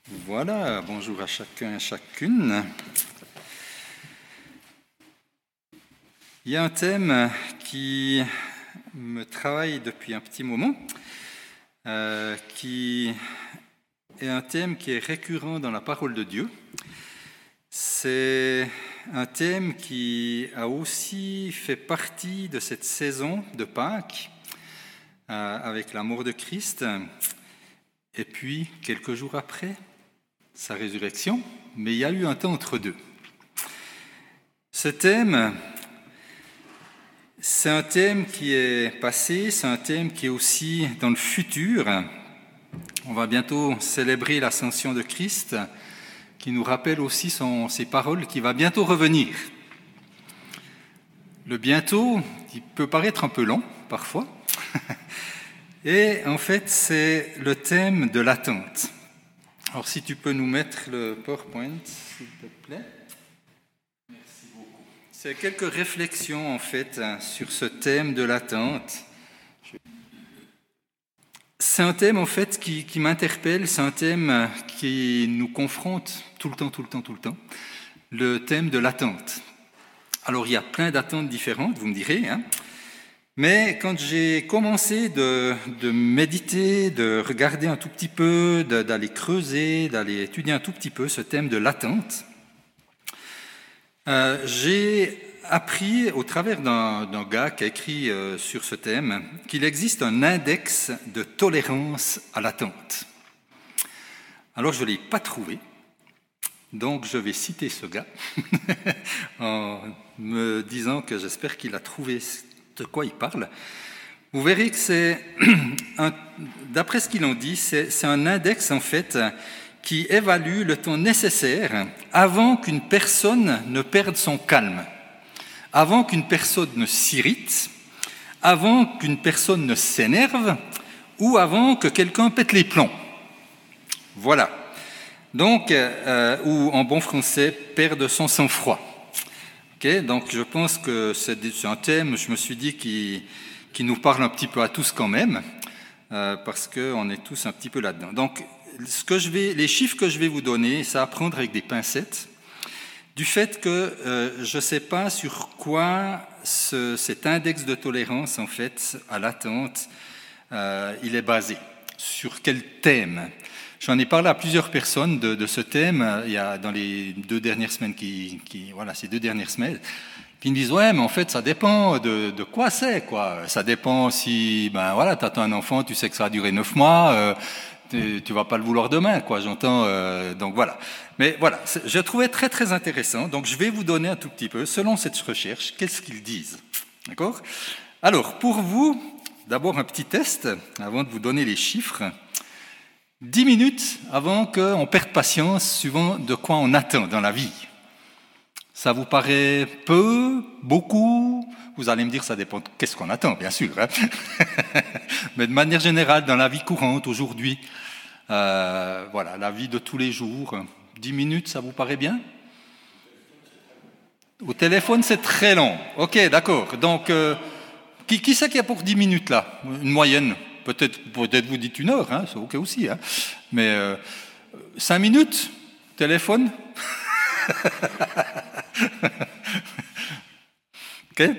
Voilà, bonjour à chacun et chacune. Il y a un thème qui me travaille depuis un petit moment, qui est un thème qui est récurrent dans la parole de Dieu. C'est un thème qui a aussi fait partie de cette saison de Pâques, avec la mort de Christ, et puis quelques jours après, sa résurrection, mais il y a eu un temps entre deux. Ce thème, c'est un thème qui est passé, c'est un thème qui est aussi dans le futur. On va bientôt célébrer l'ascension de Christ, qui nous rappelle aussi ses paroles, qui va bientôt revenir. Le bientôt, il peut paraître un peu long, parfois, et en fait, c'est le thème de l'attente. Alors, si tu peux nous mettre le PowerPoint, s'il te plaît. Merci beaucoup. C'est quelques réflexions, en fait, sur ce thème de l'attente. C'est un thème, en fait, qui m'interpelle. C'est un thème qui nous confronte tout le temps. Le thème de l'attente. Alors, il y a plein d'attentes différentes, vous me direz, hein. Mais quand j'ai commencé de méditer, de regarder un tout petit peu, d'aller creuser, d'aller étudier un tout petit peu ce thème de l'attente, j'ai appris au travers d'un gars qui a écrit sur ce thème qu'il existe un index de tolérance à l'attente. Alors je ne l'ai pas trouvé, donc je vais citer ce gars en me disant que j'espère qu'il a trouvé de quoi il parle. Vous verrez que c'est, d'après ce qu'il en dit, c'est un index en fait qui évalue le temps nécessaire avant qu'une personne ne perde son calme, avant qu'une personne ne s'irrite, avant qu'une personne ne s'énerve ou avant que quelqu'un pète les plombs. Voilà. Donc, ou en bon français, perde son sang-froid. Okay, donc je pense que c'est un thème, je me suis dit, qui nous parle un petit peu à tous quand même, parce qu'on est tous un petit peu là-dedans. Donc les chiffres que je vais vous donner, c'est à prendre avec des pincettes, du fait que je ne sais pas sur quoi cet index de tolérance, en fait, à l'attente, il est basé, sur quel thème. J'en ai parlé à plusieurs personnes de ce thème, il y a dans les 2 dernières semaines, ces 2 dernières semaines, qui me disent « Ouais, mais en fait, ça dépend de quoi c'est, quoi. Ça dépend si, tu attends un enfant, tu sais que ça va durer 9 mois, tu vas pas le vouloir demain, quoi, j'entends. Donc voilà. Mais voilà, je trouvais très, très intéressant. Donc je vais vous donner un tout petit peu, selon cette recherche, qu'est-ce qu'ils disent. D'accord ? Alors, pour vous, d'abord un petit test, avant de vous donner les chiffres. 10 minutes avant qu'on perde patience, suivant de quoi on attend dans la vie. Ça vous paraît peu, beaucoup? Vous allez me dire, ça dépend de qu'est-ce qu'on attend, bien sûr. Hein. Mais de manière générale, dans la vie courante, aujourd'hui, la vie de tous les jours, 10 minutes, ça vous paraît bien? Au téléphone, c'est très long. Ok, d'accord. Donc, qui c'est qui a pour 10 minutes, là? Une moyenne? Peut-être vous dites 1 heure, hein, c'est ok aussi. Hein. Mais 5 minutes, téléphone. Okay.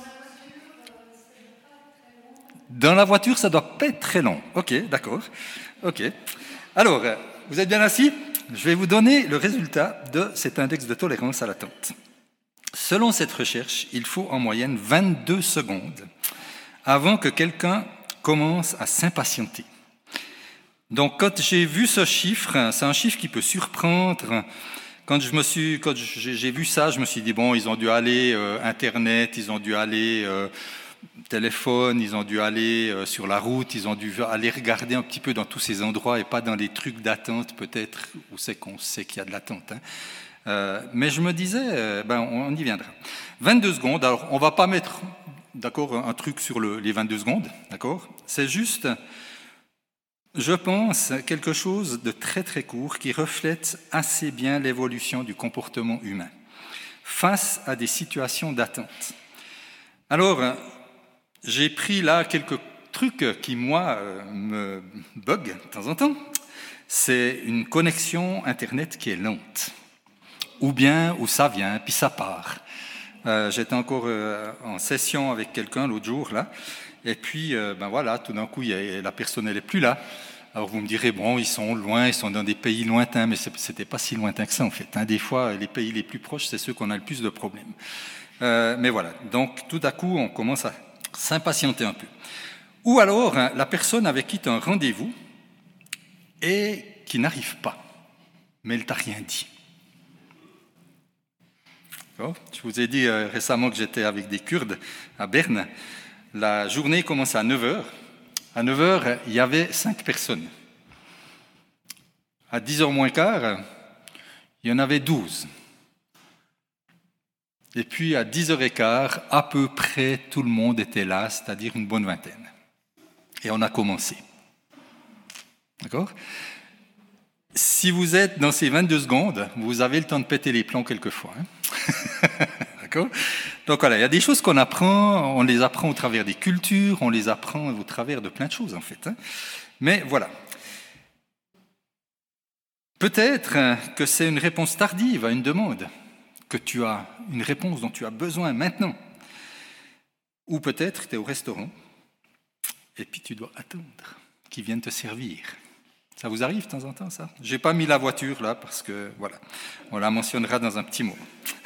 Dans la voiture, ça doit pas être très long. Ok, d'accord. Ok. Alors, vous êtes bien assis ? Je vais vous donner le résultat de cet index de tolérance à l'attente. Selon cette recherche, il faut en moyenne 22 secondes avant que quelqu'un commence à s'impatienter. Donc, quand j'ai vu ce chiffre, c'est un chiffre qui peut surprendre. Quand j'ai vu ça, je me suis dit, bon, ils ont dû aller Internet, ils ont dû aller téléphone, ils ont dû aller sur la route, ils ont dû aller regarder un petit peu dans tous ces endroits et pas dans les trucs d'attente, peut-être, où c'est qu'on sait qu'il y a de l'attente. Hein. Mais je me disais, on y viendra. 22 secondes, alors on ne va pas mettre... D'accord, un truc sur les 22 secondes, d'accord ? C'est juste, je pense, quelque chose de très très court qui reflète assez bien l'évolution du comportement humain face à des situations d'attente. Alors, j'ai pris là quelques trucs qui, moi, me buguent de temps en temps. c'est une connexion Internet qui est lente. Ou bien, où ça vient, puis ça part. J'étais encore en session avec quelqu'un l'autre jour, là, et puis, voilà, tout d'un coup, la personne, elle n'est plus là. Alors vous me direz, bon, ils sont loin, ils sont dans des pays lointains, mais ce n'était pas si lointain que ça, en fait. Des fois, les pays les plus proches, c'est ceux qu'on a le plus de problèmes. Mais voilà, donc tout à coup, on commence à s'impatienter un peu. Ou alors, la personne avec qui tu as un rendez-vous et qui n'arrive pas, mais elle ne t'a rien dit. Je vous ai dit récemment que j'étais avec des Kurdes à Berne. La journée commençait à 9h. À 9h, il y avait 5 personnes. À 10h moins quart, il y en avait 12. Et puis à 10h15, à peu près tout le monde était là, c'est-à-dire une bonne vingtaine. Et on a commencé. D'accord ? Si vous êtes dans ces 22 secondes, vous avez le temps de péter les plombs quelquefois. D'accord ? Donc voilà, il y a des choses qu'on apprend, on les apprend au travers des cultures, on les apprend au travers de plein de choses en fait. Mais voilà. Peut-être que c'est une réponse tardive à une demande, que tu as une réponse dont tu as besoin maintenant. Ou peut-être tu es au restaurant et puis tu dois attendre qu'ils viennent te servir. Ça vous arrive de temps en temps, ça ? Je n'ai pas mis la voiture là parce que, voilà, on la mentionnera dans un petit mot.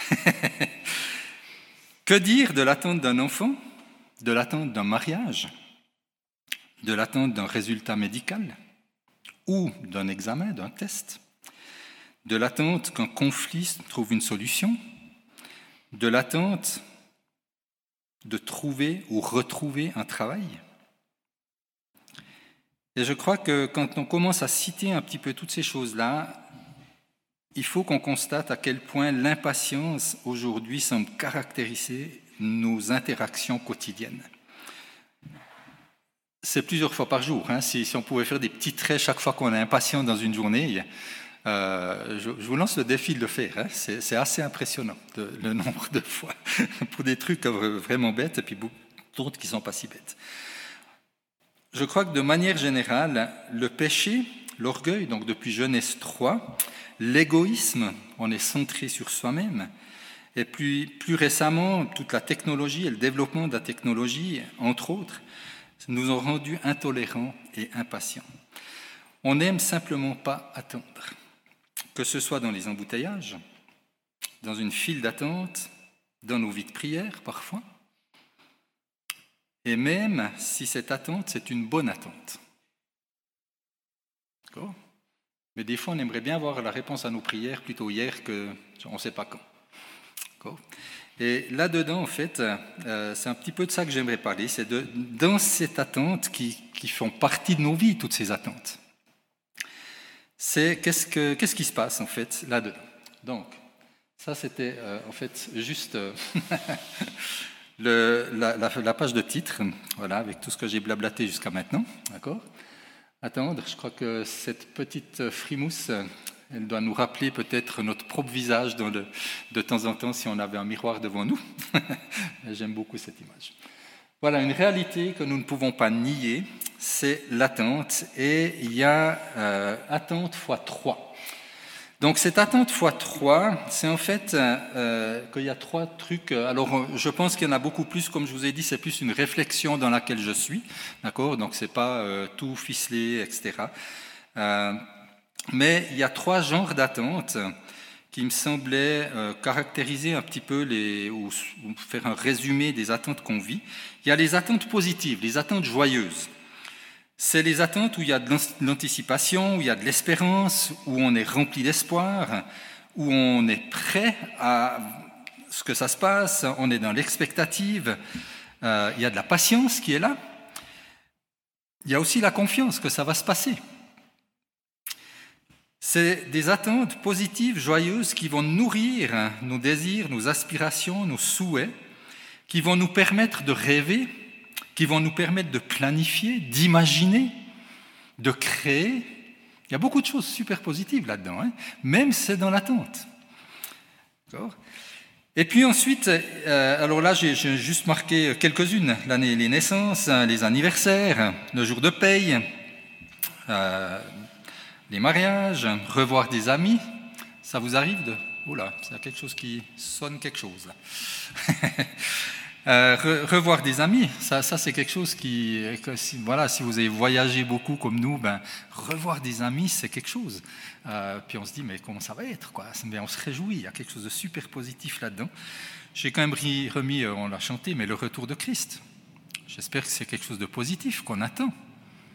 Que dire de l'attente d'un enfant, de l'attente d'un mariage, de l'attente d'un résultat médical ou d'un examen, d'un test, de l'attente qu'un conflit trouve une solution, de l'attente de trouver ou retrouver un travail ? Et je crois que quand on commence à citer un petit peu toutes ces choses-là, il faut qu'on constate à quel point l'impatience aujourd'hui semble caractériser nos interactions quotidiennes. C'est plusieurs fois par jour. Si on pouvait faire des petits traits chaque fois qu'on est impatient dans une journée, je vous lance le défi de le faire. C'est assez impressionnant, le nombre de fois, pour des trucs vraiment bêtes et puis d'autres qui ne sont pas si bêtes. Je crois que de manière générale, le péché, l'orgueil, donc depuis Genèse 3, l'égoïsme, on est centré sur soi-même, et puis plus récemment, toute la technologie et le développement de la technologie, entre autres, nous ont rendus intolérants et impatients. On n'aime simplement pas attendre, que ce soit dans les embouteillages, dans une file d'attente, dans nos vies de prière parfois, et même si cette attente, c'est une bonne attente. D'accord ? Mais des fois, on aimerait bien avoir la réponse à nos prières plutôt hier qu'on ne sait pas quand. D'accord ? Et là-dedans, en fait, c'est un petit peu de ça que j'aimerais parler. C'est dans cette attente qui font partie de nos vies, toutes ces attentes. C'est qu'est-ce qui se passe, en fait, là-dedans. Donc, ça, c'était, en fait, juste... la page de titre, voilà, avec tout ce que j'ai blablaté jusqu'à maintenant, d'accord ? Attendre, je crois que cette petite frimousse, elle doit nous rappeler peut-être notre propre visage de temps en temps si on avait un miroir devant nous. J'aime beaucoup cette image. Voilà, une réalité que nous ne pouvons pas nier, c'est l'attente, et il y a attente fois 3. Donc cette attente x3, c'est en fait qu'il y a 3 trucs. Alors je pense qu'il y en a beaucoup plus, comme je vous ai dit, c'est plus une réflexion dans laquelle je suis, d'accord ? Donc c'est pas tout ficelé, etc. Mais il y a 3 genres d'attentes qui me semblaient caractériser un petit peu ou faire un résumé des attentes qu'on vit. Il y a les attentes positives, les attentes joyeuses. C'est les attentes où il y a de l'anticipation, où il y a de l'espérance, où on est rempli d'espoir, où on est prêt à ce que ça se passe, on est dans l'expectative, il y a de la patience qui est là. Il y a aussi la confiance que ça va se passer. C'est des attentes positives, joyeuses, qui vont nourrir nos désirs, nos aspirations, nos souhaits, qui vont nous permettre de rêver, qui vont nous permettre de planifier, d'imaginer, de créer. Il y a beaucoup de choses super positives là-dedans, même si c'est dans l'attente. D'accord ? Et puis ensuite, alors là j'ai juste marqué quelques-unes, les naissances, les anniversaires, le jour de paye, les mariages, revoir des amis. Ça vous arrive de... Oula, c'est quelque chose qui sonne quelque chose là. Revoir des amis, ça c'est quelque chose si vous avez voyagé beaucoup comme nous, revoir des amis c'est quelque chose. Puis on se dit mais comment ça va être quoi. Mais on se réjouit, il y a quelque chose de super positif là-dedans. J'ai quand même remis, on l'a chanté, mais le retour de Christ. J'espère que c'est quelque chose de positif qu'on attend. D'accord ?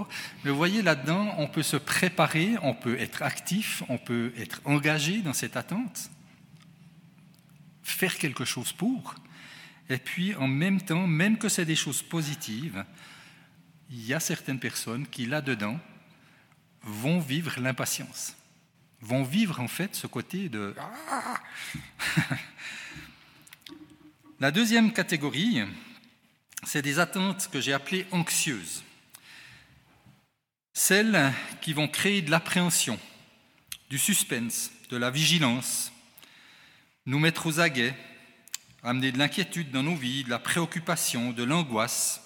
Mais vous voyez, là-dedans, on peut se préparer, on peut être actif, on peut être engagé dans cette attente, faire quelque chose pour, et puis en même temps, même que c'est des choses positives, il y a certaines personnes qui, là-dedans, vont vivre l'impatience, vont vivre en fait ce côté de... La deuxième catégorie, c'est des attentes que j'ai appelées anxieuses. Celles qui vont créer de l'appréhension, du suspense, de la vigilance, nous mettre aux aguets, amener de l'inquiétude dans nos vies, de la préoccupation, de l'angoisse.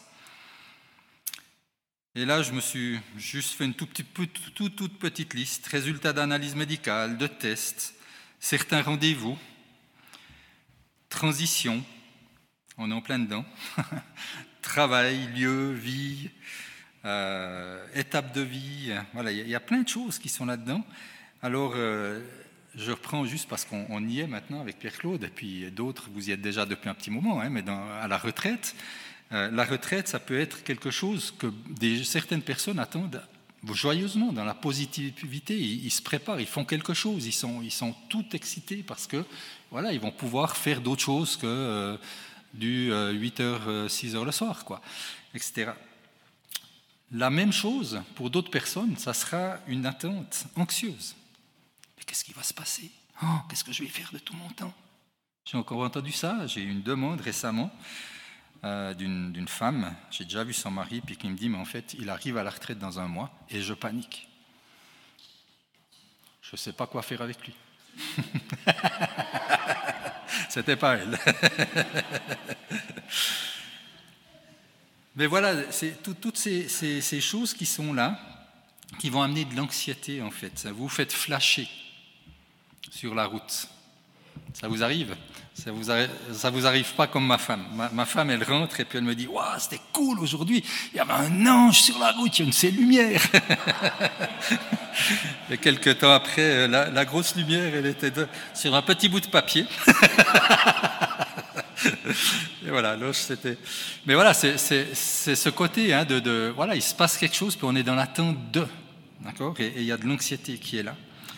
Et là, je me suis juste fait une toute petite liste, résultats d'analyse médicale, de tests, certains rendez-vous, transition, on est en plein dedans, travail, lieu, vie, étape de vie, voilà, il y a plein de choses qui sont là-dedans. Alors, je reprends juste parce qu'on y est maintenant avec Pierre-Claude, et puis d'autres, vous y êtes déjà depuis un petit moment, mais à la retraite, ça peut être quelque chose que certaines personnes attendent joyeusement, dans la positivité, ils se préparent, ils font quelque chose, ils sont tout excités parce que, voilà, ils vont pouvoir faire d'autres choses que du 8h, 6h le soir, quoi, etc. La même chose, pour d'autres personnes, ça sera une attente anxieuse. Mais qu'est-ce qui va se passer ? Qu'est-ce que je vais faire de tout mon temps ? J'ai encore entendu ça, j'ai eu une demande récemment d'une femme, j'ai déjà vu son mari, puis qui me dit, mais en fait, il arrive à la retraite dans 1 mois, et je panique. Je ne sais pas quoi faire avec lui. C'était pas elle. Mais voilà, c'est toutes ces choses qui sont là, qui vont amener de l'anxiété en fait. Ça vous fait flasher sur la route. Ça vous arrive ? Ça vous arrive pas comme ma femme. Ma femme, elle rentre et puis elle me dit « Waouh, c'était cool aujourd'hui, il y avait un ange sur la route, il y a une de ces lumières !» Et quelques temps après, la grosse lumière, elle était sur un petit bout de papier. Et voilà, alors c'était... Mais voilà, c'est ce côté voilà, il se passe quelque chose, puis on est dans l'attente de, d'accord ? Et il y a de l'anxiété qui est là.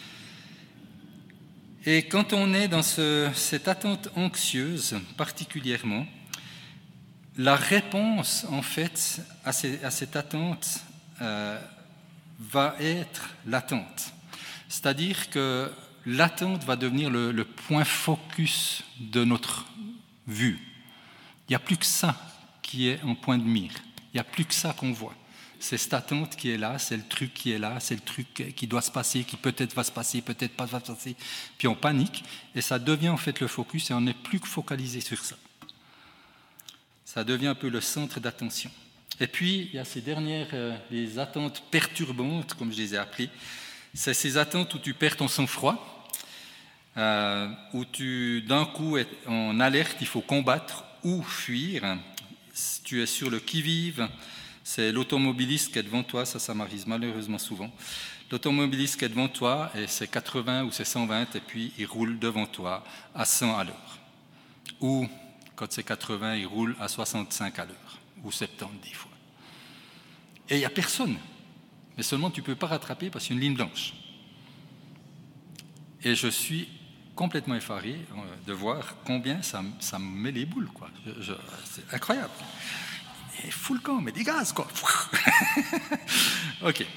Et quand on est dans cette attente anxieuse, particulièrement, la réponse, en fait, à cette attente va être l'attente. C'est-à-dire que l'attente va devenir le point focus de notre vue. Il n'y a plus que ça qui est en point de mire. Il n'y a plus que ça qu'on voit. C'est cette attente qui est là, c'est le truc qui est là, c'est le truc qui doit se passer, qui peut-être va se passer, peut-être pas va se passer. Puis on panique et ça devient en fait le focus et on n'est plus que focalisé sur ça. Ça devient un peu le centre d'attention. Et puis, il y a ces dernières, les attentes perturbantes, comme je les ai appelées. C'est ces attentes où tu perds ton sang-froid, où tu, d'un coup, es en alerte, il faut combattre ou fuir. Tu es sur le qui-vive. C'est l'automobiliste qui est devant toi, ça m'arrive malheureusement souvent. L'automobiliste qui est devant toi, et c'est 80 ou c'est 120, et puis il roule devant toi à 100 à l'heure. Ou, quand c'est 80, il roule à 65 à l'heure, ou 70 des fois. Et il n'y a personne, mais seulement tu ne peux pas rattraper parce qu'il y a une ligne blanche. Et je suis complètement effaré de voir combien ça me met les boules, quoi. C'est incroyable. Et full camp, mais des gaz, quoi. Ok.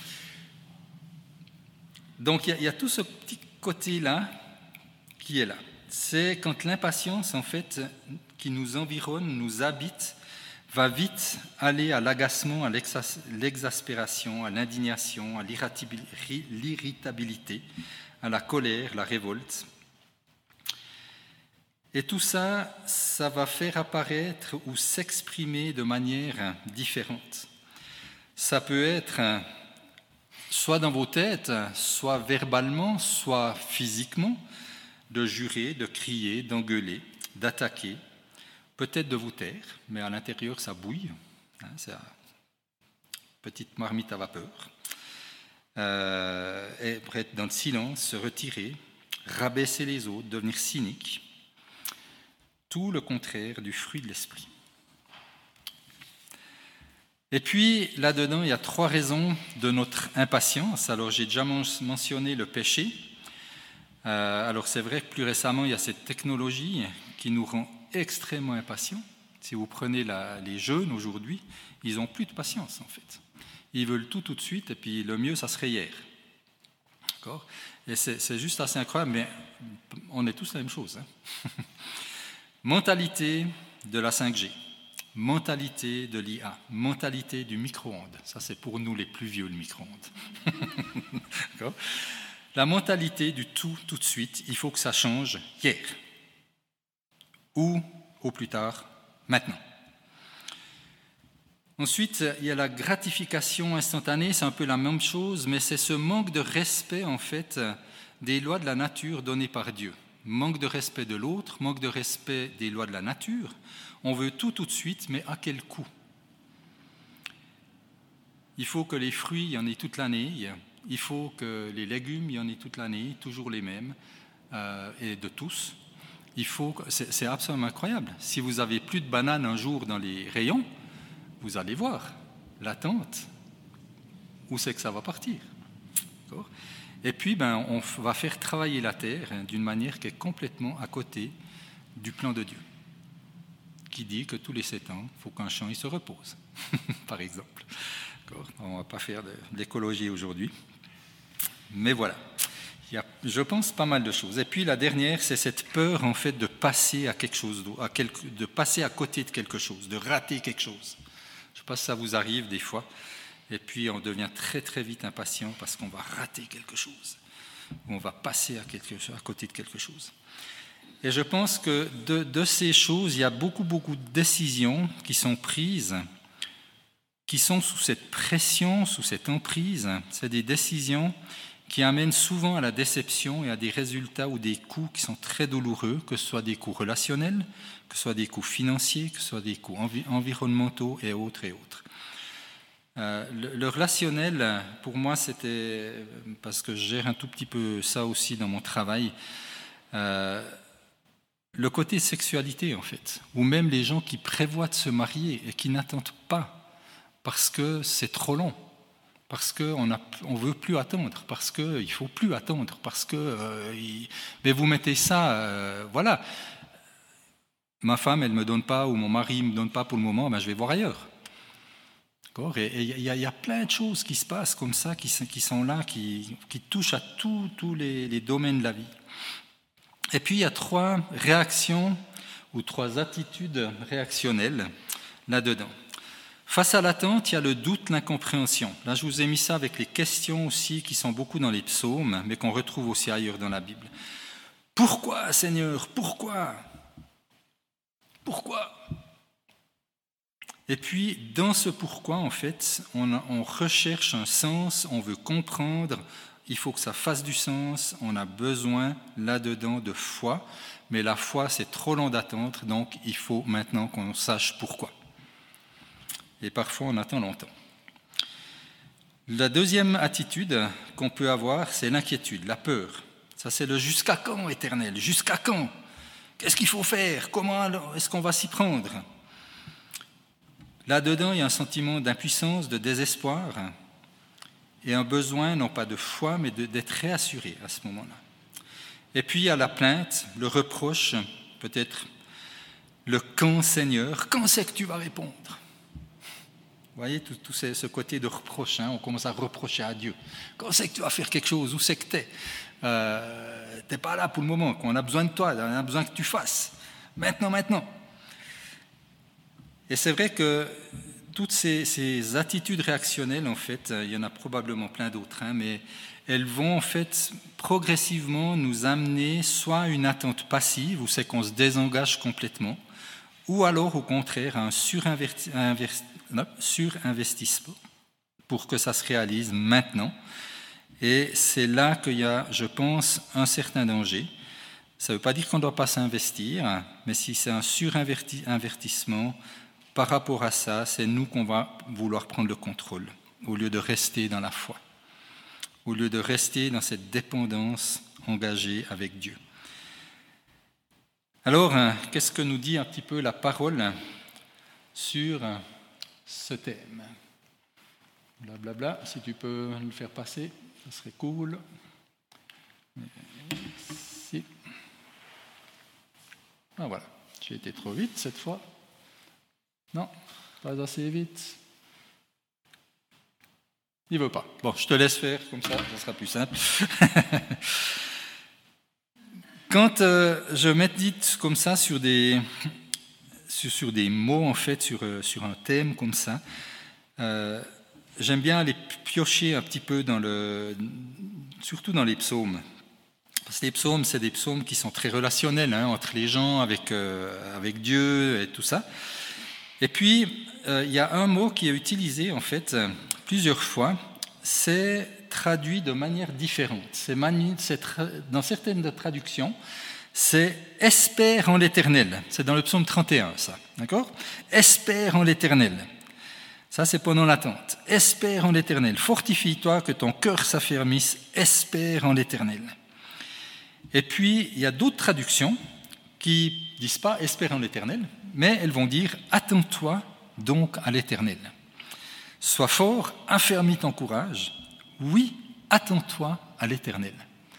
Donc, il y a tout ce petit côté-là qui est là. C'est quand l'impatience, en fait, qui nous environne, nous habite, va vite aller à l'agacement, à l'exaspération, à l'indignation, à l'irritabilité, à la colère, la révolte. Et tout ça, ça va faire apparaître ou s'exprimer de manière différente. Ça peut être soit dans vos têtes, soit verbalement, soit physiquement, de jurer, de crier, d'engueuler, d'attaquer, peut-être de vous taire, mais à l'intérieur ça bouille, c'est une petite marmite à vapeur, et être dans le silence, se retirer, rabaisser les autres, devenir cynique, tout le contraire du fruit de l'esprit. Et puis, là-dedans, il y a 3 raisons de notre impatience. Alors, j'ai déjà mentionné le péché. Alors, c'est vrai que plus récemment, il y a cette technologie qui nous rend extrêmement impatients. Si vous prenez les jeunes aujourd'hui, ils n'ont plus de patience, en fait. Ils veulent tout de suite, et puis le mieux, ça serait hier. D'accord ? Et c'est juste assez incroyable, mais on est tous la même chose. Mentalité de la 5G. Mentalité de l'IA, mentalité du micro-ondes. Ça, c'est pour nous les plus vieux, le micro-ondes. La mentalité du tout de suite, il faut que ça change hier. Ou, au plus tard, maintenant. Ensuite, il y a la gratification instantanée, c'est un peu la même chose, mais c'est ce manque de respect, en fait, des lois de la nature données par Dieu. Manque de respect de l'autre, manque de respect des lois de la nature. On veut tout de suite, mais à quel coût ? Il faut que les fruits, il y en ait toute l'année. Il faut que les légumes, il y en ait toute l'année, toujours les mêmes, et de tous. C'est absolument incroyable. Si vous avez plus de bananes un jour dans les rayons, vous allez voir l'attente, où c'est que ça va partir. D'accord ? Et puis, on va faire travailler la terre d'une manière qui est complètement à côté du plan de Dieu, qui dit que tous les 7 ans, il faut qu'un champ il se repose, par exemple. D'accord ? On ne va pas faire de l'écologie aujourd'hui. Mais voilà, il y a, je pense, pas mal de choses. Et puis la dernière, c'est cette peur, en fait, de passer à quelque chose d'autre, de passer à côté de quelque chose, de rater quelque chose. Je ne sais pas si ça vous arrive des fois. Et puis on devient très très vite impatient parce qu'on va rater quelque chose, on va passer à côté de quelque chose. Et je pense que de ces choses, il y a beaucoup de décisions qui sont prises, qui sont sous cette pression, sous cette emprise. C'est des décisions qui amènent souvent à la déception et à des résultats ou des coûts qui sont très douloureux, que ce soit des coûts relationnels, que ce soit des coûts financiers, que ce soit des coûts environnementaux et autres et autres. Le relationnel, pour moi, c'était, parce que je gère un tout petit peu ça aussi dans mon travail, le côté sexualité, en fait, ou même les gens qui prévoient de se marier et qui n'attendent pas parce que c'est trop long, parce qu'on ne veut plus attendre, parce qu'il ne faut plus attendre, parce que... mais vous mettez ça, voilà, ma femme, elle ne me donne pas, ou mon mari ne me donne pas pour le moment, je vais voir ailleurs. Et il y a plein de choses qui se passent comme ça, qui sont là, qui touchent à tous les domaines de la vie. Et puis il y a 3 réactions ou 3 attitudes réactionnelles là-dedans. Face à l'attente, il y a le doute, l'incompréhension. Là, je vous ai mis ça avec les questions aussi qui sont beaucoup dans les psaumes, mais qu'on retrouve aussi ailleurs dans la Bible. Pourquoi, Seigneur ? Pourquoi ? Pourquoi ? Et puis, dans ce pourquoi, en fait, on recherche un sens, on veut comprendre, il faut que ça fasse du sens, on a besoin là-dedans de foi, mais la foi, c'est trop long d'attendre, donc il faut maintenant qu'on sache pourquoi. Et parfois, on attend longtemps. La deuxième attitude qu'on peut avoir, c'est l'inquiétude, la peur. Ça, c'est le « jusqu'à quand, Éternel ? Jusqu'à quand ? Qu'est-ce qu'il faut faire ? Comment est-ce qu'on va s'y prendre ?» Là-dedans, il y a un sentiment d'impuissance, de désespoir et un besoin, non pas de foi, mais d'être réassuré à ce moment-là. Et puis, il y a la plainte, le reproche, peut-être le « quand, Seigneur ? Quand c'est que tu vas répondre ?» Vous voyez, tout ce côté de reproche, on commence à reprocher à Dieu. « Quand c'est que tu vas faire quelque chose ? Où c'est que tu es ? Tu n'es pas là pour le moment, on a besoin de toi, on a besoin que tu fasses. Maintenant. » Et c'est vrai que toutes ces attitudes réactionnelles, en fait, il y en a probablement plein d'autres, mais elles vont en fait progressivement nous amener soit à une attente passive, où c'est qu'on se désengage complètement, ou alors au contraire à un surinvestissement pour que ça se réalise maintenant. Et c'est là qu'il y a, je pense, un certain danger. Ça ne veut pas dire qu'on ne doit pas s'investir, mais si c'est un surinvestissement, par rapport à ça, c'est nous qu'on va vouloir prendre le contrôle, au lieu de rester dans la foi, au lieu de rester dans cette dépendance engagée avec Dieu. Alors, qu'est-ce que nous dit un petit peu la parole sur ce thème ? Blablabla, si tu peux le faire passer, ça serait cool. Merci. Ah voilà, j'ai été trop vite cette fois. Non, pas assez vite. Il ne veut pas. Bon, je te laisse faire, comme ça sera plus simple. Quand je médite comme ça sur des mots, en fait, sur un thème comme ça, j'aime bien aller piocher un petit peu surtout dans les psaumes. Parce que les psaumes, c'est des psaumes qui sont très relationnels, entre les gens, avec Dieu et tout ça. Et puis, il y a un mot qui est utilisé, en fait, plusieurs fois. C'est traduit de manière différente. Dans certaines traductions, c'est « espère en l'Éternel ». C'est dans le psaume 31, ça. D'accord ? « Espère en l'Éternel ». Ça, c'est pendant l'attente. « Espère en l'Éternel ». « Fortifie-toi, que ton cœur s'affermisse. Espère en l'Éternel ». Et puis, il y a d'autres traductions qui ne disent pas « espère en l'Éternel », mais elles vont dire « attends-toi donc à l'Éternel ». Sois fort, affermis ton courage. Oui, attends-toi à l'Éternel.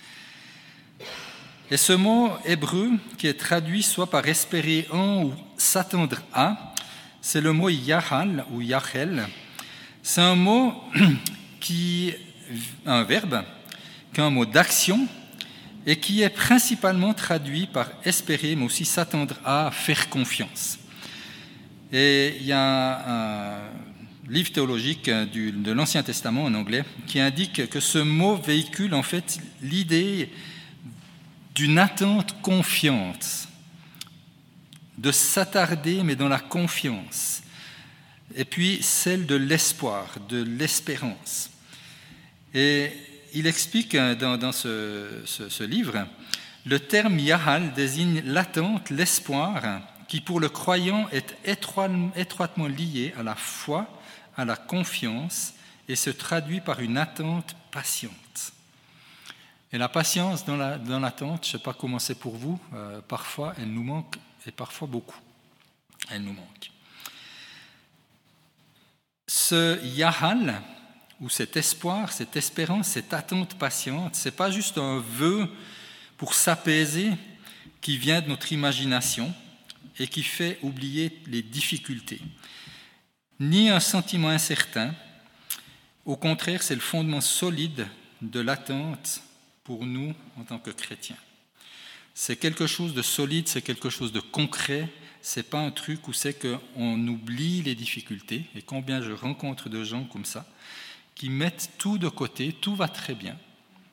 Et ce mot hébreu qui est traduit soit par espérer en ou s'attendre à, c'est le mot yahal ou yahel. C'est un mot un verbe, qui est un mot d'action et qui est principalement traduit par espérer, mais aussi s'attendre à, faire confiance. Et il y a un livre théologique de l'Ancien Testament en anglais qui indique que ce mot véhicule en fait l'idée d'une attente confiante, de s'attarder mais dans la confiance, et puis celle de l'espoir, de l'espérance. Et il explique dans ce livre, le terme yahal désigne l'attente, l'espoir, qui pour le croyant est étroitement lié à la foi, à la confiance, et se traduit par une attente patiente. Et la patience dans l'attente, je ne sais pas comment c'est pour vous, parfois elle nous manque, et parfois beaucoup. Elle nous manque. Ce yahal, ou cet espoir, cette espérance, cette attente patiente, ce n'est pas juste un vœu pour s'apaiser qui vient de notre imagination et qui fait oublier les difficultés, ni un sentiment incertain. Au contraire, c'est le fondement solide de l'attente pour nous en tant que chrétiens. C'est quelque chose de solide, c'est quelque chose de concret, ce n'est pas un truc où c'est qu'on oublie les difficultés, et combien je rencontre de gens comme ça, qui mettent tout de côté, tout va très bien, d'accord ?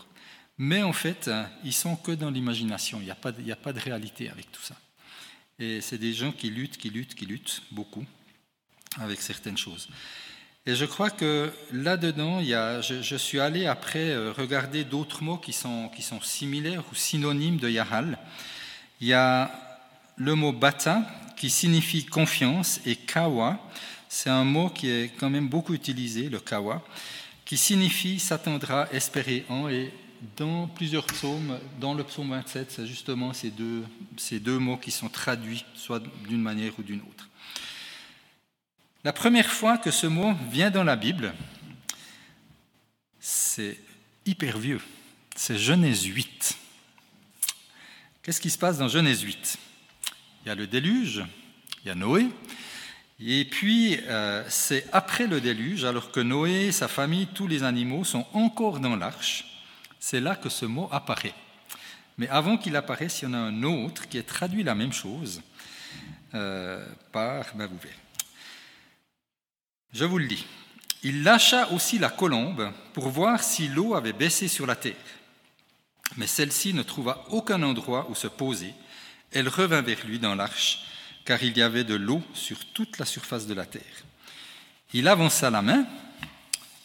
Mais en fait, ils sont que dans l'imagination, il n'y a pas de réalité avec tout ça. Et c'est des gens qui luttent beaucoup avec certaines choses. Et je crois que là-dedans, je suis allé après regarder d'autres mots qui sont similaires ou synonymes de yahal. Il y a le mot bata qui signifie confiance et kawa, c'est un mot qui est quand même beaucoup utilisé, le kawa, qui signifie s'attendra, espérer en, et dans plusieurs psaumes, dans le psaume 27, c'est justement ces deux mots qui sont traduits, soit d'une manière ou d'une autre. La première fois que ce mot vient dans la Bible, c'est hyper vieux, c'est Genèse 8. Qu'est-ce qui se passe dans Genèse 8 ? Il y a le déluge, il y a Noé, et puis c'est après le déluge, alors que Noé, sa famille, tous les animaux sont encore dans l'arche, c'est là que ce mot apparaît. Mais avant qu'il apparaisse, il y en a un autre qui est traduit la même chose par, vous verrez. Je vous le lis. Il lâcha aussi la colombe pour voir si l'eau avait baissé sur la terre. Mais celle-ci ne trouva aucun endroit où se poser. Elle revint vers lui dans l'arche, car il y avait de l'eau sur toute la surface de la terre. Il avança la main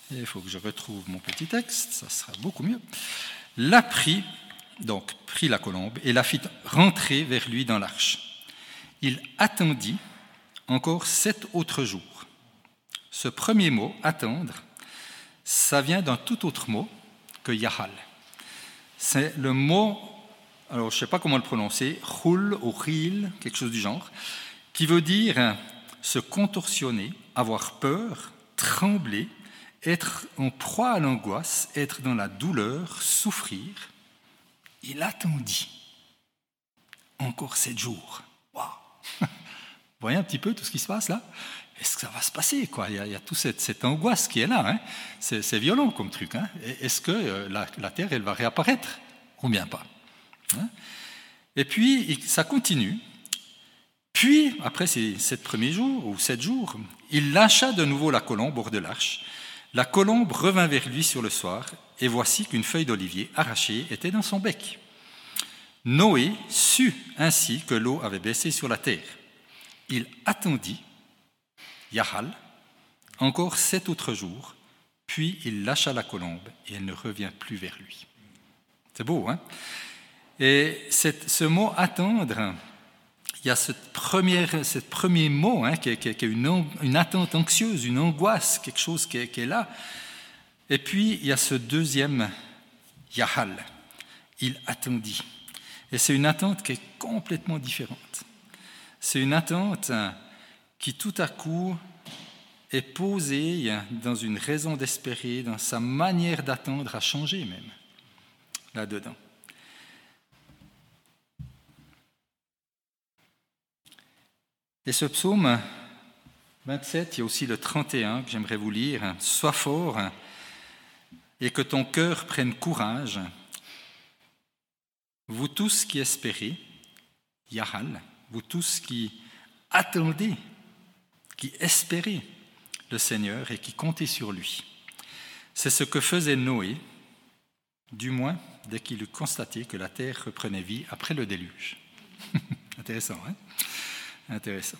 il faut que je retrouve mon petit texte, ça sera beaucoup mieux. L'a pris, donc prit la colombe, et la fit rentrer vers lui dans l'arche. Il attendit encore 7 autres jours. Ce premier mot, attendre, ça vient d'un tout autre mot que Yahal. C'est le mot, alors je ne sais pas comment le prononcer, Chul ou Chil, quelque chose du genre, qui veut dire se contorsionner, avoir peur, trembler, être en proie à l'angoisse, être dans la douleur, souffrir. Il attendit encore 7 jours. Waouh! Vous voyez un petit peu tout ce qui se passe là? Est-ce que ça va se passer, quoi? Il y a toute cette angoisse qui est là. Hein? C'est violent comme truc. Hein? Est-ce que la terre, elle va réapparaître? Ou bien pas? Hein? Et puis, ça continue. Puis, après ces 7 premiers jours, ou 7 jours, il lâcha de nouveau la colombe au bord de l'arche. La colombe revint vers lui sur le soir, et voici qu'une feuille d'olivier arrachée était dans son bec. Noé sut ainsi que l'eau avait baissé sur la terre. Il attendit, Yahal, encore 7 autres jours, puis il lâcha la colombe, et elle ne revient plus vers lui. C'est beau, hein? Et ce mot « attendre », il y a ce premier mot hein, qui est une attente anxieuse, une angoisse, quelque chose qui est là. Et puis, il y a ce deuxième Yahal. Il attendit. Et c'est une attente qui est complètement différente. C'est une attente qui, tout à coup, est posée dans une raison d'espérer, dans sa manière d'attendre a changé même, là-dedans. Et ce psaume 27, il y a aussi le 31 que j'aimerais vous lire. « Sois fort et que ton cœur prenne courage, vous tous qui espérez, Yahal, vous tous qui attendez, qui espérez le Seigneur et qui comptez sur lui. » C'est ce que faisait Noé, du moins dès qu'il eut constaté que la terre reprenait vie après le déluge. Intéressant, hein? Intéressant.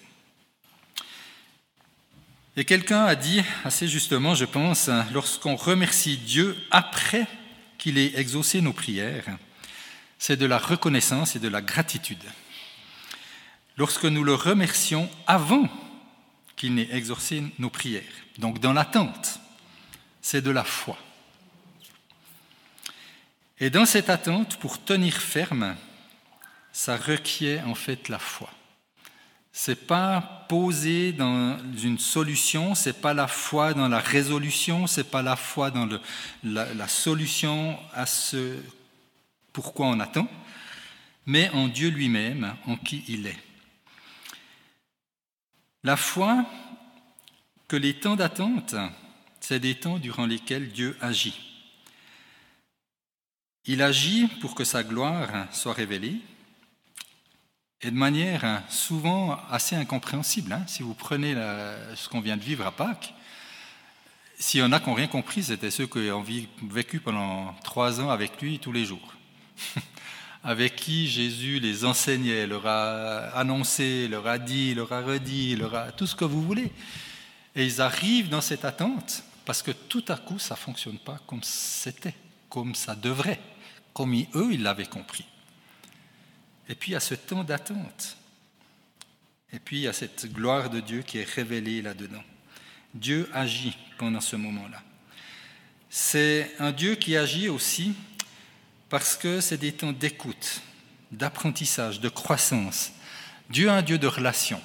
Et quelqu'un a dit assez justement, je pense, lorsqu'on remercie Dieu après qu'il ait exaucé nos prières, c'est de la reconnaissance et de la gratitude. Lorsque nous le remercions avant qu'il n'ait exaucé nos prières, donc dans l'attente, c'est de la foi. Et dans cette attente, pour tenir ferme, ça requiert en fait la foi. C'est pas posé dans une solution, c'est pas la foi dans la résolution, c'est pas la foi dans la solution à ce pourquoi on attend, mais en Dieu lui-même, en qui il est. La foi que les temps d'attente, c'est des temps durant lesquels Dieu agit. Il agit pour que sa gloire soit révélée, et de manière souvent assez incompréhensible. Hein. Si vous prenez ce qu'on vient de vivre à Pâques, s'il y en a qui n'ont rien compris, c'était ceux qui ont vécu pendant 3 ans avec lui tous les jours, avec qui Jésus les enseignait, leur a annoncé, leur a dit, leur a redit, leur a tout ce que vous voulez. Et ils arrivent dans cette attente parce que tout à coup, ça ne fonctionne pas comme c'était, comme ça devrait, comme eux, ils l'avaient compris. Et puis, il y a ce temps d'attente. Et puis, il y a cette gloire de Dieu qui est révélée là-dedans. Dieu agit pendant ce moment-là. C'est un Dieu qui agit aussi parce que c'est des temps d'écoute, d'apprentissage, de croissance. Dieu est un Dieu de relation.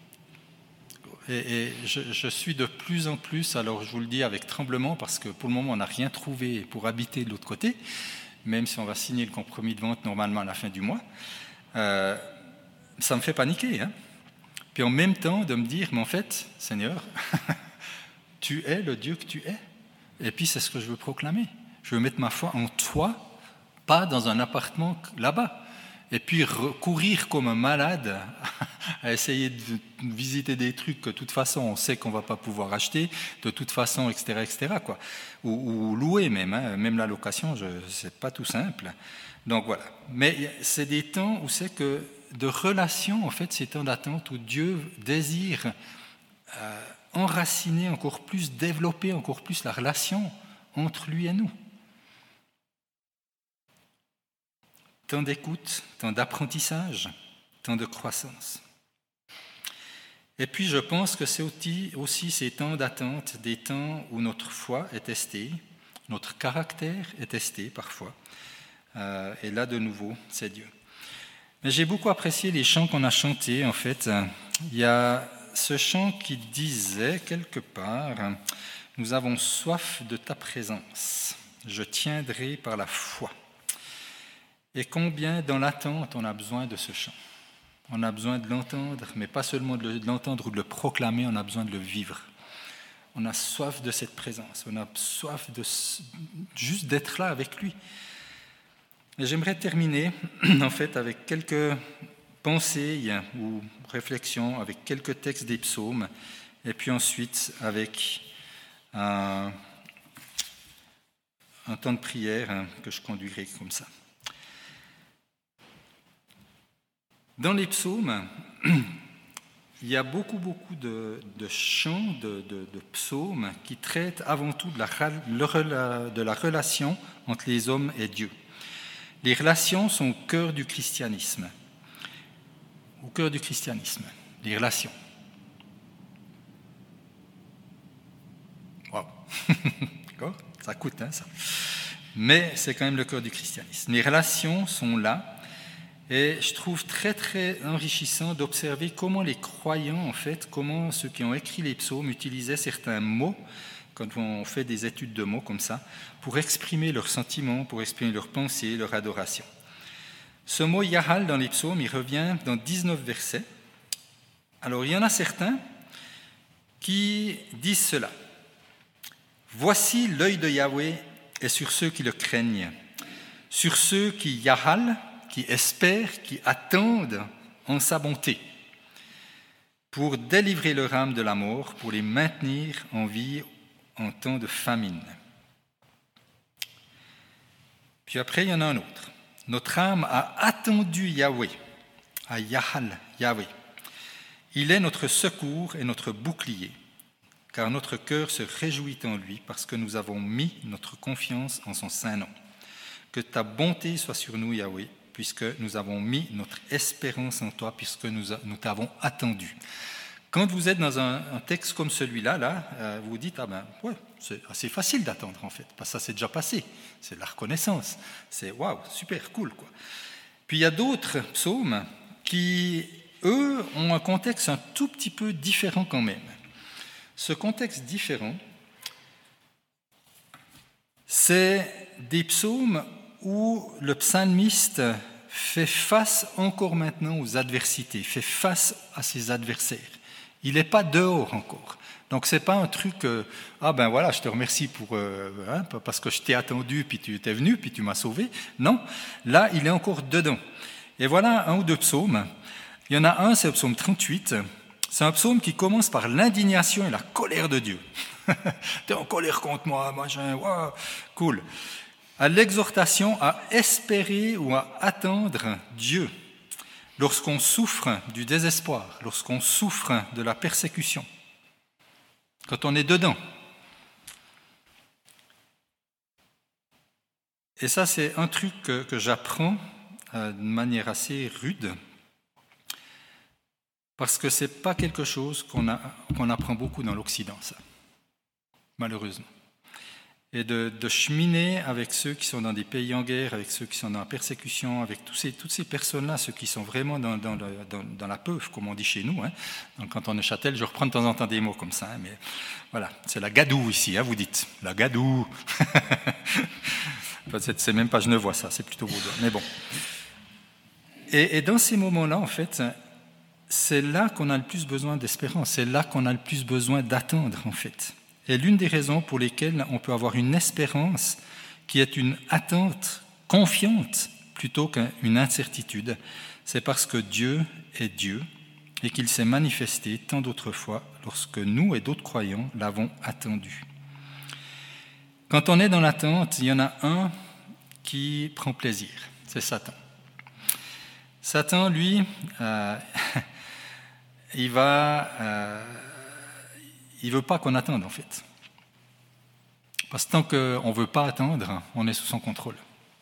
Et je suis de plus en plus, alors je vous le dis avec tremblement, parce que pour le moment, on n'a rien trouvé pour habiter de l'autre côté, même si on va signer le compromis de vente normalement à la fin du mois. Ça me fait paniquer. Hein. Puis en même temps, de me dire, mais en fait, Seigneur, tu es le Dieu que tu es. Et puis c'est ce que je veux proclamer. Je veux mettre ma foi en toi, pas dans un appartement là-bas. Et puis courir comme un malade à essayer de visiter des trucs que de toute façon on sait qu'on ne va pas pouvoir acheter, de toute façon, etc. quoi. Ou louer même. Hein. Même la location, ce n'est pas tout simple. Donc voilà. Mais c'est des temps où c'est que de relation, en fait, c'est un temps d'attente où Dieu désire enraciner encore plus, développer encore plus la relation entre lui et nous. Temps d'écoute, temps d'apprentissage, temps de croissance. Et puis je pense que c'est aussi ces temps d'attente, des temps où notre foi est testée, notre caractère est testé parfois. Et là, de nouveau, c'est Dieu. Mais j'ai beaucoup apprécié les chants qu'on a chantés, en fait. Il y a ce chant qui disait, quelque part, « Nous avons soif de ta présence, je tiendrai par la foi ». Et combien, dans l'attente, on a besoin de ce chant. On a besoin de l'entendre, mais pas seulement de l'entendre ou de le proclamer, on a besoin de le vivre. On a soif de cette présence, on a soif juste d'être là avec lui. Et j'aimerais terminer en fait avec quelques pensées ou réflexions, avec quelques textes des psaumes, et puis ensuite avec un temps de prière que je conduirai comme ça. Dans les psaumes, il y a beaucoup de chants, de psaumes qui traitent avant tout de la relation entre les hommes et Dieu. Les relations sont au cœur du christianisme. Au cœur du christianisme, les relations. Wow. D'accord ? Ça coûte, hein, ça. Mais c'est quand même le cœur du christianisme. Les relations sont là. Et je trouve très très enrichissant d'observer comment les croyants, en fait, comment ceux qui ont écrit les psaumes utilisaient certains mots, quand on fait des études de mots comme ça, pour exprimer leurs sentiments, pour exprimer leurs pensées, leur adoration. Ce mot Yahal dans les psaumes, il revient dans 19 versets. Alors il y en a certains qui disent cela. Voici l'œil de Yahweh est sur ceux qui le craignent, sur ceux qui Yahal, qui espèrent, qui attendent en sa bonté, pour délivrer leur âme de la mort, pour les maintenir en vie en temps de famine. Puis après, il y en a un autre. Notre âme a attendu Yahweh, à Yahal, Yahweh. Il est notre secours et notre bouclier, car notre cœur se réjouit en lui parce que nous avons mis notre confiance en son saint nom. Que ta bonté soit sur nous, Yahweh, puisque nous avons mis notre espérance en toi, puisque nous t'avons attendu. Quand vous êtes dans un texte comme celui-là, vous vous dites, c'est assez facile d'attendre en fait, parce que ça s'est déjà passé, c'est la reconnaissance, c'est waouh, super cool, quoi. Puis il y a d'autres psaumes qui, eux, ont un contexte un tout petit peu différent quand même. Ce contexte différent, c'est des psaumes où le psalmiste fait face encore maintenant aux adversités, fait face à ses adversaires. Il n'est pas dehors encore. Donc ce n'est pas un truc, je te remercie parce que je t'ai attendu, puis tu t'es venu, puis tu m'as sauvé. Non, là, il est encore dedans. Et voilà un ou deux psaumes. Il y en a un, c'est le psaume 38. C'est un psaume qui commence par l'indignation et la colère de Dieu. T'es en colère contre moi, machin, wow, cool. À l'exhortation à espérer ou à attendre Dieu lorsqu'on souffre du désespoir, lorsqu'on souffre de la persécution, quand on est dedans. Et ça, c'est un truc que j'apprends de manière assez rude, parce que ce n'est pas quelque chose qu'on apprend beaucoup dans l'Occident, ça, malheureusement. Et de cheminer avec ceux qui sont dans des pays en guerre, avec ceux qui sont dans la persécution, avec toutes ces personnes-là, ceux qui sont vraiment dans la peuve, comme on dit chez nous. Hein. Donc, quand on est Châtel, je reprends de temps en temps des mots comme ça, hein, mais voilà, c'est la gadoue ici, hein, vous dites, la gadoue. C'est même pas genevois ça, c'est plutôt vaudois, mais bon. Et dans ces moments-là, en fait, c'est là qu'on a le plus besoin d'espérance, c'est là qu'on a le plus besoin d'attendre, en fait. Et l'une des raisons pour lesquelles on peut avoir une espérance qui est une attente confiante plutôt qu'une incertitude, c'est parce que Dieu est Dieu et qu'il s'est manifesté tant d'autres fois lorsque nous et d'autres croyants l'avons attendu. Quand on est dans l'attente, il y en a un qui prend plaisir, c'est Satan. Satan, lui, il va ne veut pas qu'on attende en fait. Parce que tant qu'on ne veut pas attendre, on est sous son contrôle.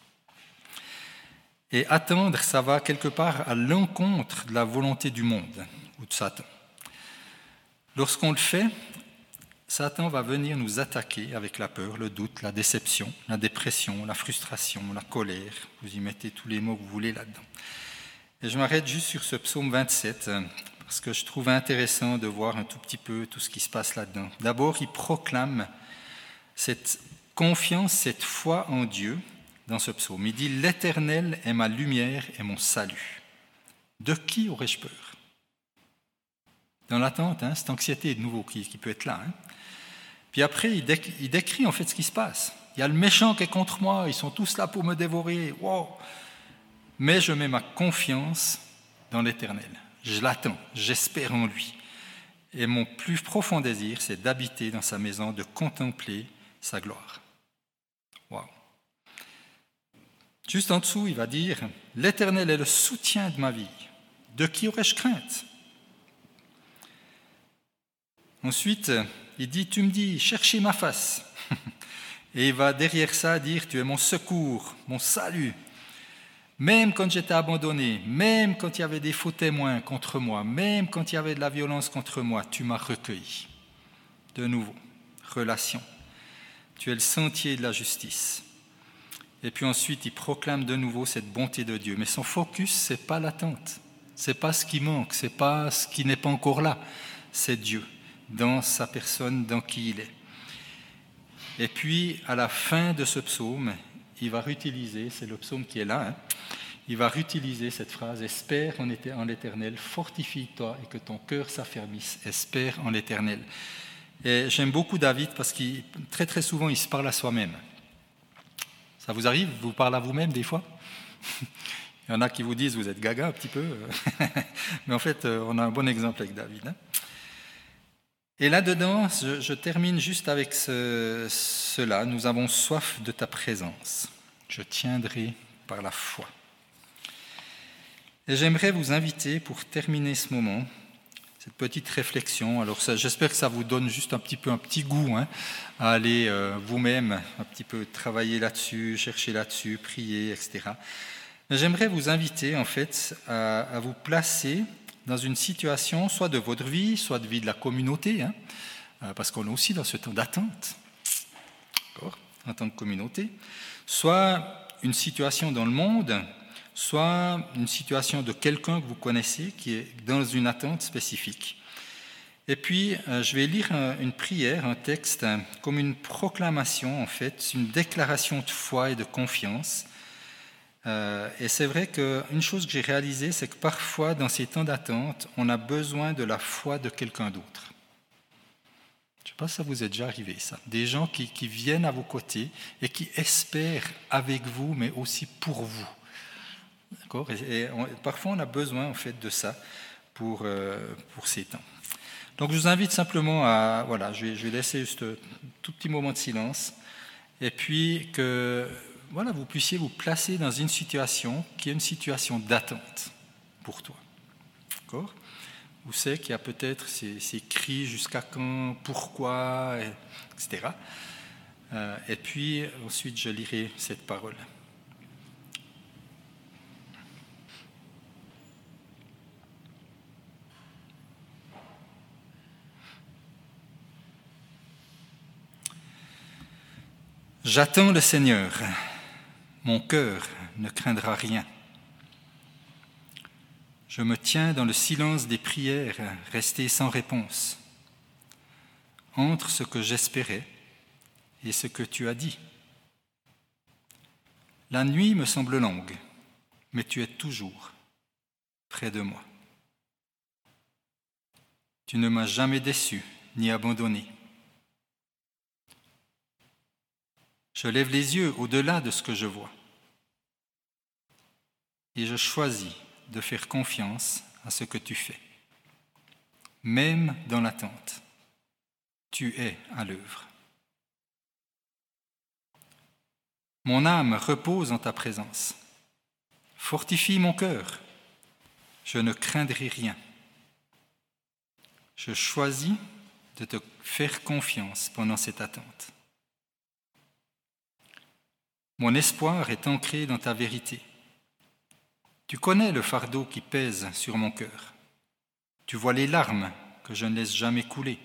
Et attendre, ça va quelque part à l'encontre de la volonté du monde ou de Satan. Lorsqu'on le fait, Satan va venir nous attaquer avec la peur, le doute, la déception, la dépression, la frustration, la colère. Vous y mettez tous les mots que vous voulez là-dedans. Et je m'arrête juste sur ce psaume 27, parce que je trouve intéressant de voir un tout petit peu tout ce qui se passe là-dedans. D'abord, il proclame cette confiance, cette foi en Dieu dans ce psaume. Il dit « L'Éternel est ma lumière et mon salut. De qui aurais-je peur ?» Dans l'attente, cette anxiété de nouveau qui peut être là. Puis après, il décrit en fait ce qui se passe. Il y a le méchant qui est contre moi, ils sont tous là pour me dévorer. Wow. Mais je mets ma confiance dans l'Éternel. Je l'attends, j'espère en lui. Et mon plus profond désir, c'est d'habiter dans sa maison, de contempler sa gloire. Wow. Juste en dessous, il va dire « L'Éternel est le soutien de ma vie. De qui aurais-je crainte ?» Ensuite, il dit « Tu me dis, cherchez ma face. » Et il va derrière ça dire « Tu es mon secours, mon salut. » Même quand j'étais abandonné, même quand il y avait des faux témoins contre moi, même quand il y avait de la violence contre moi, tu m'as recueilli. De nouveau, relation. Tu es le sentier de la justice. Et puis ensuite, il proclame de nouveau cette bonté de Dieu. Mais son focus, ce n'est pas l'attente. Ce n'est pas ce qui manque, ce n'est pas ce qui n'est pas encore là. C'est Dieu, dans sa personne, dans qui il est. Et puis, à la fin de ce psaume, il va réutiliser, c'est le psaume qui est là, il va réutiliser cette phrase « Espère en l'Éternel, fortifie-toi et que ton cœur s'affermisse, espère en l'Éternel ». Et j'aime beaucoup David parce qu'il très très souvent il se parle à soi-même. Ça vous arrive, vous parlez à vous-même des fois? Il y en a qui vous disent vous êtes gaga un petit peu, mais en fait on a un bon exemple avec David. Et là-dedans, je termine juste avec cela. Nous avons soif de ta présence. Je tiendrai par la foi. Et j'aimerais vous inviter, pour terminer ce moment, cette petite réflexion. Alors j'espère que ça vous donne juste un petit goût à aller vous-même un petit peu travailler là-dessus, chercher là-dessus, prier, etc. Mais j'aimerais vous inviter en fait à vous placer dans une situation, soit de votre vie, soit de vie de la communauté, parce qu'on est aussi dans ce temps d'attente, d'accord, en tant que communauté, soit une situation dans le monde, soit une situation de quelqu'un que vous connaissez qui est dans une attente spécifique. Et puis, je vais lire une prière, un texte, comme une proclamation, en fait, une déclaration de foi et de confiance. Et c'est vrai qu'une chose que j'ai réalisée, c'est que parfois, dans ces temps d'attente, on a besoin de la foi de quelqu'un d'autre. Je ne sais pas si ça vous est déjà arrivé, ça. Des gens qui viennent à vos côtés et qui espèrent avec vous, mais aussi pour vous. D'accord ? Et parfois, on a besoin, en fait, de ça pour ces temps. Donc, je vous invite simplement à... Voilà, je vais laisser juste un tout petit moment de silence. Et puis que... Voilà, vous puissiez vous placer dans une situation qui est une situation d'attente pour toi. D'accord ? Où c'est qu'il y a peut-être ces cris jusqu'à quand, pourquoi, etc. Et puis ensuite je lirai cette parole. J'attends le Seigneur. Mon cœur ne craindra rien. Je me tiens dans le silence des prières, restées sans réponse, entre ce que j'espérais et ce que tu as dit. La nuit me semble longue, mais tu es toujours près de moi. Tu ne m'as jamais déçu ni abandonné. Je lève les yeux au-delà de ce que je vois et je choisis de faire confiance à ce que tu fais. Même dans l'attente, tu es à l'œuvre. Mon âme repose en ta présence. Fortifie mon cœur. Je ne craindrai rien. Je choisis de te faire confiance pendant cette attente. Mon espoir est ancré dans ta vérité. Tu connais le fardeau qui pèse sur mon cœur. Tu vois les larmes que je ne laisse jamais couler.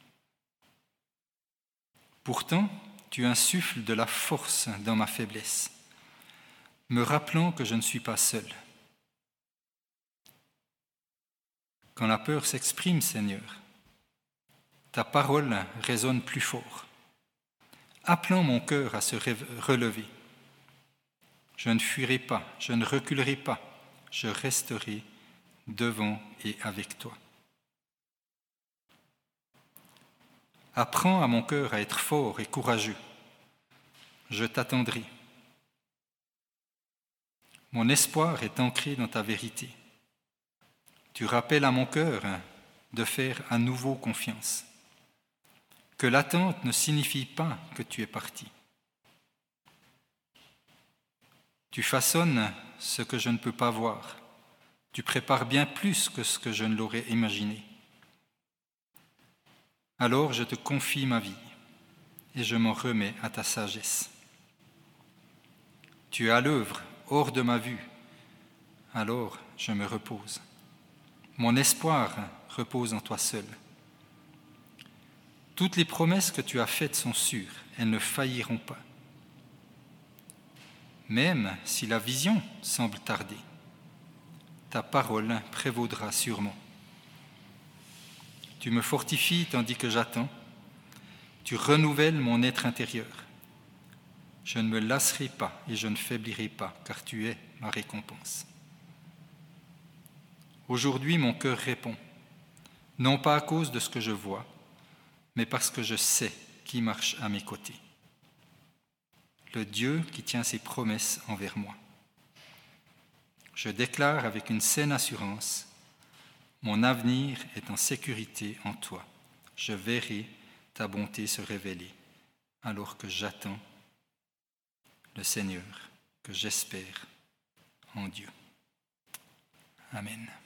Pourtant, tu insuffles de la force dans ma faiblesse, me rappelant que je ne suis pas seul. Quand la peur s'exprime, Seigneur, ta parole résonne plus fort, appelant mon cœur à se relever. Je ne fuirai pas, je ne reculerai pas, je resterai devant et avec toi. Apprends à mon cœur à être fort et courageux. Je t'attendrai. Mon espoir est ancré dans ta vérité. Tu rappelles à mon cœur de faire à nouveau confiance. Que l'attente ne signifie pas que tu es parti. Tu façonnes ce que je ne peux pas voir. Tu prépares bien plus que ce que je ne l'aurais imaginé. Alors je te confie ma vie et je m'en remets à ta sagesse. Tu es à l'œuvre, hors de ma vue. Alors je me repose. Mon espoir repose en toi seul. Toutes les promesses que tu as faites sont sûres, elles ne failliront pas. Même si la vision semble tarder, ta parole prévaudra sûrement. Tu me fortifies tandis que j'attends. Tu renouvelles mon être intérieur. Je ne me lasserai pas et je ne faiblirai pas, car tu es ma récompense. Aujourd'hui, mon cœur répond, non pas à cause de ce que je vois, mais parce que je sais qui marche à mes côtés. Le Dieu qui tient ses promesses envers moi. Je déclare avec une saine assurance, mon avenir est en sécurité en toi. Je verrai ta bonté se révéler, alors que j'attends le Seigneur, que j'espère en Dieu. Amen.